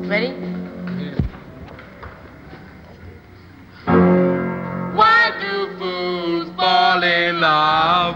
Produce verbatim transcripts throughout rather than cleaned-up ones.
Ready? Why do fools fall in love?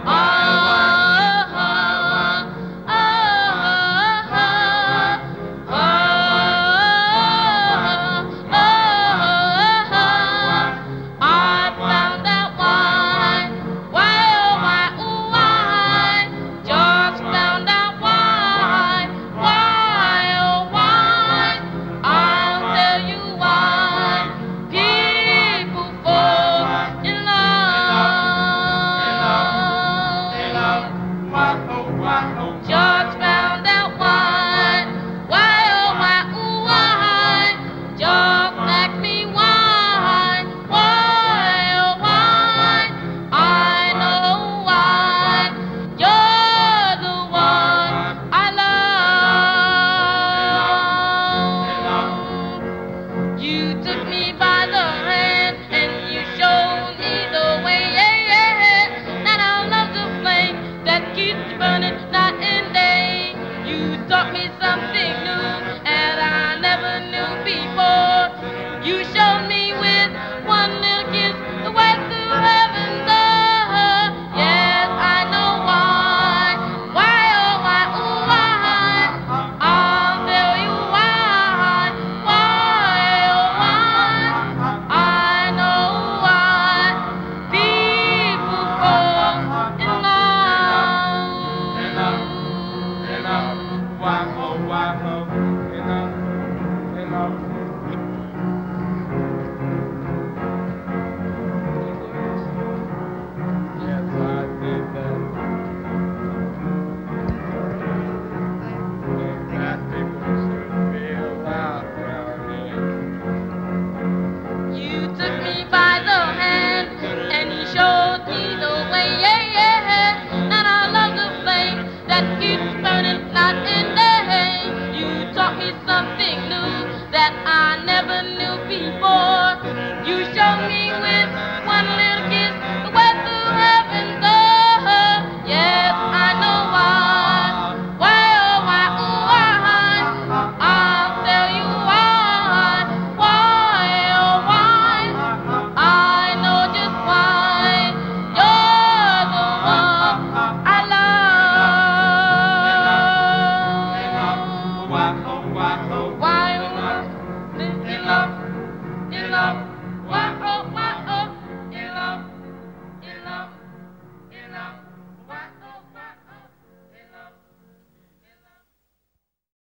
George found out why, why, oh, why, ooh, why. George asked me why, why, oh, why. I know why. You're the one I love. You took me by the hand and you showed me the way. Yeah, yeah. That our love's a flame that keeps burning night and day. You taught me something new and I never knew before. You showed me with one little kiss the way through heaven's door. Yes, I know why, why, oh, why, ooh, why. I'll tell you why, why, oh, why. I know why people fall in love. Why, oh, why, oh, you know, you know. Yes, I did that. And that people should feel out around here. You took me by the hand and you showed me the way. Yeah, yeah. Now our love's a flame that keeps burning night and day. You taught me something new that I never knew before. You showed me with one little kiss the way through heaven's door. Yes, I know why, why, oh, why, ooh, why. I'll tell you why, why, oh, why. I know just why. You're the one I love. Why, oh, why, oh,